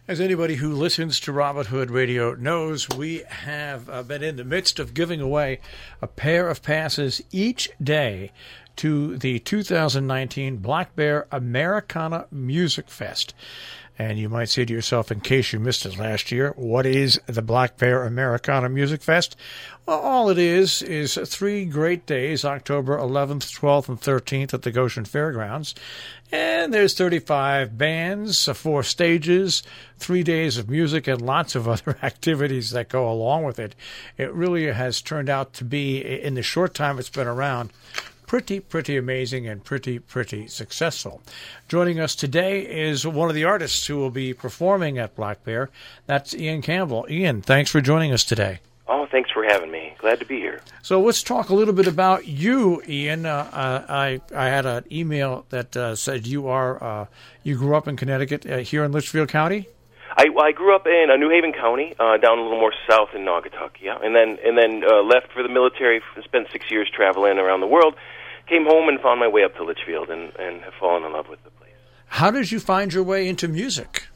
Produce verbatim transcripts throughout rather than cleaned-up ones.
As anybody who listens to Robert Hood Radio knows, we have uh, been in the midst of giving away a pair of passes each day to the two thousand nineteen Black Bear Americana Music Fest. And you might say to yourself, in case you missed it last year, what is the Black Bear Americana Music Fest? Well, all it is is three great days, October eleventh, twelfth, and thirteenth at the Goshen Fairgrounds. And there's thirty-five bands, four stages, three days of music, and lots of other activities that go along with it. It really has turned out to be, in the short time it's been around, pretty, pretty amazing and pretty, pretty successful. Joining us today is one of the artists who will be performing at Black Bear. That's Ian Campbell. Ian, thanks for joining us today. Oh, thanks for having me. Glad to be here. So let's talk a little bit about you, Ian. Uh, uh, I I had an email that uh, said you are uh, you grew up in Connecticut uh, here in Litchfield County. I, I grew up in uh, New Haven County, uh, down a little more south in Naugatuck, yeah, and then and then uh, left for the military. Spent six years traveling around the world. Came home and found my way up to Litchfield, and, and have fallen in love with the place. How did you find your way into music?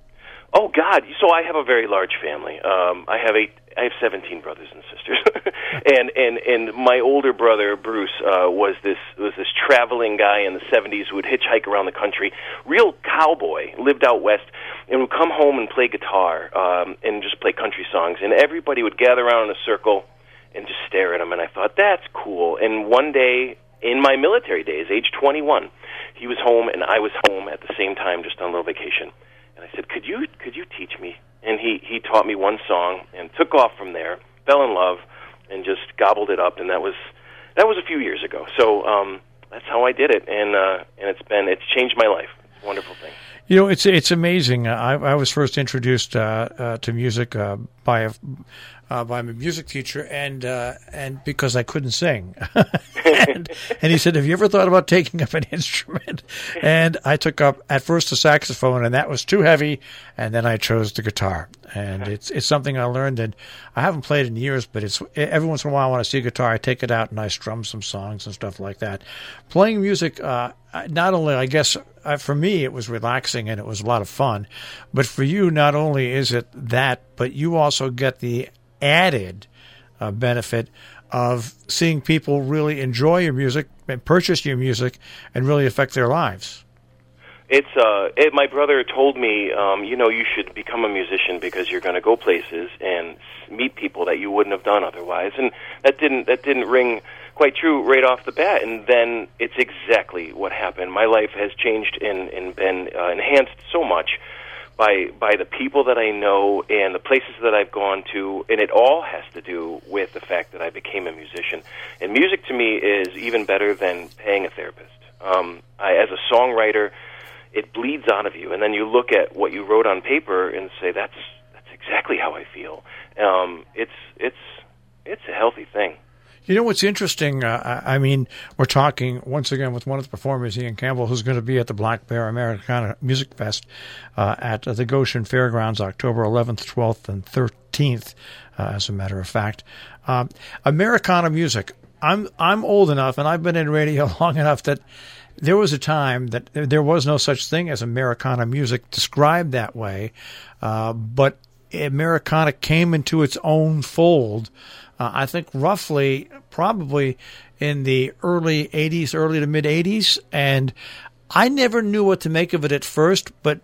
Oh God! So I have a very large family. Um, I have eight. I have seventeen brothers and sisters, and and and my older brother Bruce uh, was this was this traveling guy in the seventies who would hitchhike around the country, real cowboy, lived out west, and would come home and play guitar um, and just play country songs, and everybody would gather around in a circle and just stare at him, and I thought that's cool. And one day in my military days, age twenty-one, he was home and I was home at the same time, just on a little vacation. And I said, could you could you teach me? And he, he taught me one song and took off from there, fell in love, and just gobbled it up. And that was that was a few years ago. So um, that's how I did it, and uh, and it's been it's changed my life. It's a wonderful thing. You know, it's it's amazing. I, I was first introduced uh, uh, to music uh, by a uh, by my music teacher, and uh, and because I couldn't sing, and, and he said, "Have you ever thought about taking up an instrument?" And I took up at first the saxophone, and that was too heavy, and then I chose the guitar. And it's it's something I learned, and I haven't played in years, but it's every once in a while when I see a guitar, I take it out and I strum some songs and stuff like that. Playing music, uh, not only, I guess, uh, for me, it was relaxing and it was a lot of fun, but for you, not only is it that, but you also get the added uh, benefit of seeing people really enjoy your music and purchase your music and really affect their lives. It's uh, it, my brother told me, um, you know, you should become a musician because you're going to go places and meet people that you wouldn't have done otherwise, and that didn't that didn't ring quite true right off the bat. And then it's exactly what happened. My life has changed and, and been uh, enhanced so much by by the people that I know and the places that I've gone to, and it all has to do with the fact that I became a musician. And music to me is even better than paying a therapist. Um, I, as a songwriter, it bleeds out of you, and then you look at what you wrote on paper and say, "That's that's exactly how I feel." Um, it's it's it's a healthy thing. You know what's interesting? Uh, I mean, we're talking once again with one of the performers, Ian Campbell, who's going to be at the Black Bear Americana Music Fest uh, at the Goshen Fairgrounds, October eleventh, twelfth, and thirteenth. Uh, as a matter of fact, um, Americana music. I'm I'm old enough, and I've been in radio long enough that there was a time that there was no such thing as Americana music described that way, uh, but Americana came into its own fold, uh, I think roughly, probably in the early eighties, early to mid-eighties, and I never knew what to make of it at first, but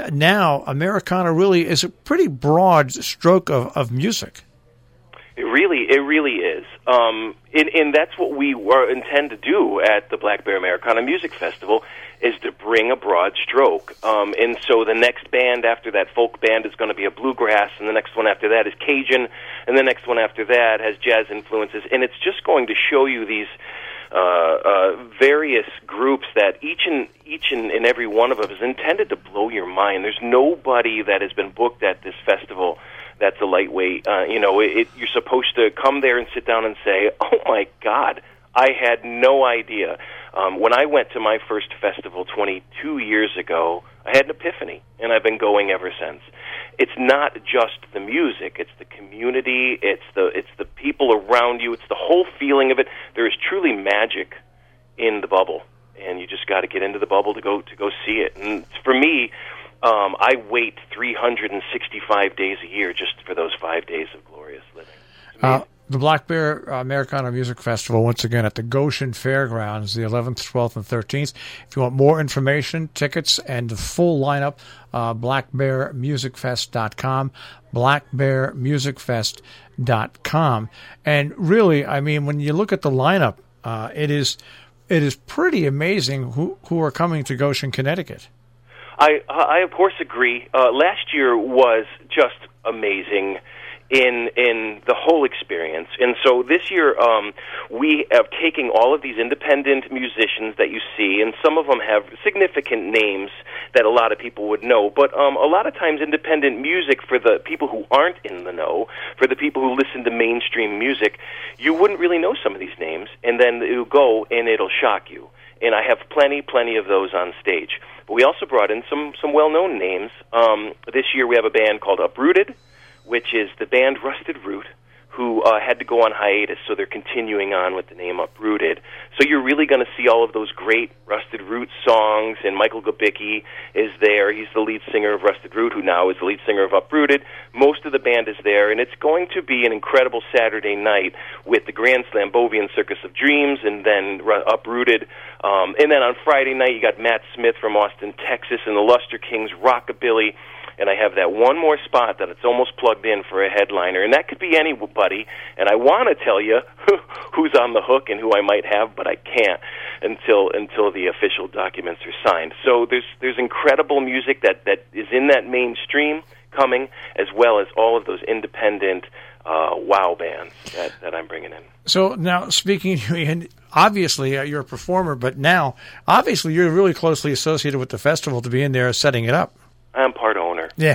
now Americana really is a pretty broad stroke of, of music. It really, it really is, um, and, and that's what we were, intend to do at the Black Bear Americana Music Festival, is to bring a broad stroke. Um, and so the next band after that folk band is going to be a bluegrass, and the next one after that is Cajun, and the next one after that has jazz influences, and it's just going to show you these uh, uh, various groups that each and each and, and every one of them is intended to blow your mind. There's nobody that has been booked at this festival that's a lightweight. Uh, you know, it, it, you're supposed to come there and sit down and say, "Oh my God, I had no idea." Um, when I went to my first festival twenty-two years ago, I had an epiphany, and I've been going ever since. It's not just the music; it's the community, it's the it's the people around you, it's the whole feeling of it. There is truly magic in the bubble, and you just got to get into the bubble to go to go see it. And for me, Um, I wait three hundred sixty-five days a year just for those five days of glorious living. Uh, the Black Bear Americana Music Festival, once again, at the Goshen Fairgrounds, the eleventh, twelfth, and thirteenth. If you want more information, tickets, and the full lineup, uh, black bear music fest dot com, black bear music fest dot com. And really, I mean, when you look at the lineup, uh, it is it is pretty amazing who, who are coming to Goshen, Connecticut. I, I of course agree. Uh, last year was just amazing in in the whole experience, and so this year um, we have taken all of these independent musicians that you see, and some of them have significant names that a lot of people would know. But um, a lot of times, independent music, for the people who aren't in the know, for the people who listen to mainstream music, you wouldn't really know some of these names, and then you'll go and it'll shock you. And I have plenty, plenty of those on stage. But we also brought in some, some well-known names. Um, this year we have a band called Uprooted, which is the band Rusted Root, who uh, had to go on hiatus, so they're continuing on with the name Uprooted. So you're really going to see all of those great Rusted Root songs, and Michael Gubicki is there. He's the lead singer of Rusted Root, who now is the lead singer of Uprooted. Most of the band is there, and it's going to be an incredible Saturday night with the Grand Slambovian Circus of Dreams, and then Uprooted. Um, and then on Friday night, you got Matt Smith from Austin, Texas, and the Luster Kings Rockabilly. And I have that one more spot that it's almost plugged in for a headliner, and that could be anybody. And I want to tell you who's on the hook and who I might have, but I can't until until the official documents are signed. So there's there's incredible music that, that is in that mainstream coming, as well as all of those independent uh, wow bands that, that I'm bringing in. So now, speaking, and obviously uh, you're a performer, but now obviously you're really closely associated with the festival to be in there setting it up. I'm part owner. Yeah.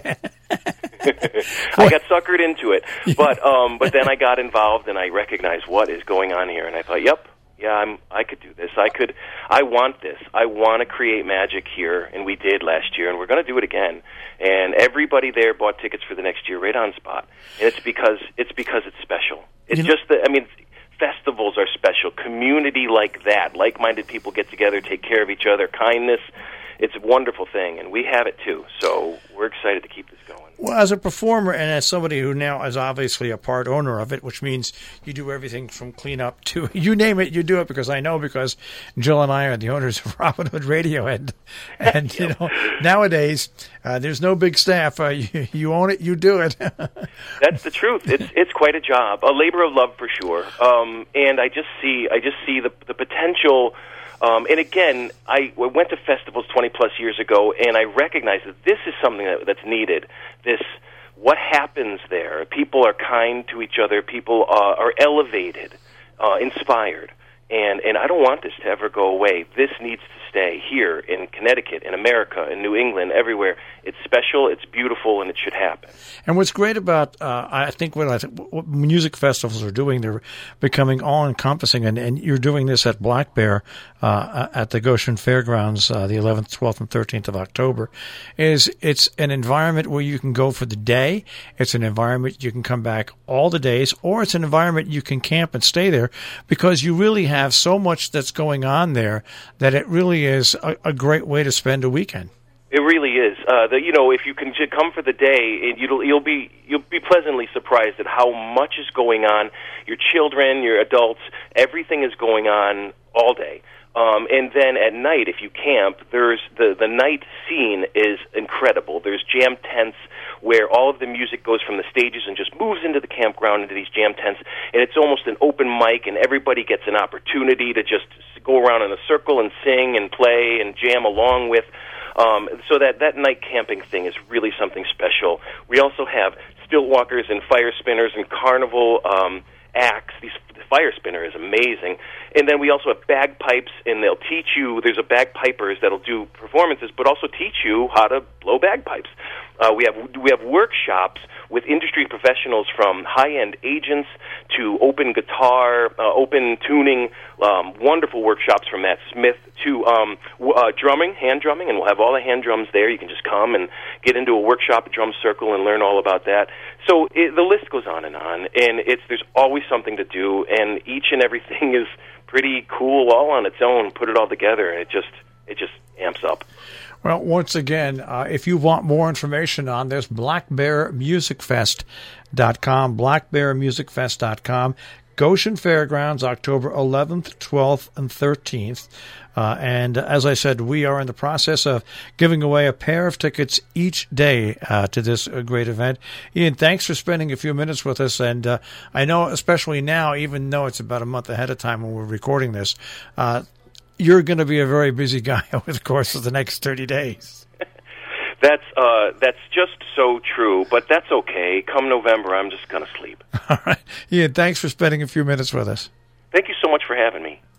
I got suckered into it. But um, but then I got involved, and I recognized what is going on here, and I thought, yep, yeah, I'm, I could do this. I could. I want this. I want to create magic here, and we did last year, and we're going to do it again. And everybody there bought tickets for the next year right on spot. And it's because it's because it's special. It's you know, just the, I mean, festivals are special. Community like that, like-minded people get together, take care of each other, kindness. It's a wonderful thing, and we have it too. So we're excited to keep this going. Well, as a performer and as somebody who now is obviously a part owner of it, which means you do everything from cleanup to, you name it, you do it, because I know, because Jill and I are the owners of Robin Hood Radio, and, and you know, nowadays uh, there's no big staff. Uh, you, you own it, you do it. That's the truth. It's it's quite a job, a labor of love for sure. Um, and I just see I just see the the potential. Um, and again, I went to festivals twenty plus years ago, and I recognized that this is something that, that's needed. This, what happens there? People are kind to each other. People uh, are elevated, uh, inspired, and and I don't want this to ever go away. This needs to stay here in Connecticut, in America, in New England, everywhere. It's special, it's beautiful, and it should happen. And what's great about, uh, I think, what, I th- what music festivals are doing, they're becoming all-encompassing, and, and you're doing this at Black Bear uh, at the Goshen Fairgrounds, uh, the eleventh, twelfth, and thirteenth of October, is it's an environment where you can go for the day, it's an environment you can come back all the days, or it's an environment you can camp and stay there, because you really have so much that's going on there that it really is a, a great way to spend a weekend. It really is. Uh, the, you know, if you can j- come for the day, it, you'll, you'll be you'll be pleasantly surprised at how much is going on. Your children, your adults, everything is going on all day. Um, and then at night, if you camp, there's the the night scene is incredible. There's jam tents where all of the music goes from the stages and just moves into the campground, into these jam tents, and it's almost an open mic, and everybody gets an opportunity to just go around in a circle and sing and play and jam along with. Um, so that, that night camping thing is really something special. We also have stilt walkers and fire spinners and carnival um, acts. These, the fire spinner is amazing. And then we also have bagpipes, and they'll teach you, there's a bagpipers that'll do performances, but also teach you how to blow bagpipes. Uh, we have we have workshops with industry professionals, from high-end agents to open guitar, uh, open tuning, um, wonderful workshops from Matt Smith, to um, w- uh, drumming, hand drumming, and we'll have all the hand drums there. You can just come and get into a workshop, a drum circle, and learn all about that. So it, the list goes on and on, and it's there's always something to do, and each and everything is pretty cool all on its own. Put it all together, and it just it just amps up. Well, once again, uh, if you want more information on this, black bear music fest dot com, black bear music fest dot com. Goshen Fairgrounds, October eleventh, twelfth, and thirteenth. Uh, and as I said, we are in the process of giving away a pair of tickets each day uh, to this uh, great event. Ian, thanks for spending a few minutes with us. And uh, I know, especially now, even though it's about a month ahead of time when we're recording this, uh, you're going to be a very busy guy over the course of the next thirty days. That's uh, that's just so true, but that's okay. Come November, I'm just going to sleep. All right. Ian, thanks for spending a few minutes with us. Thank you so much for having me.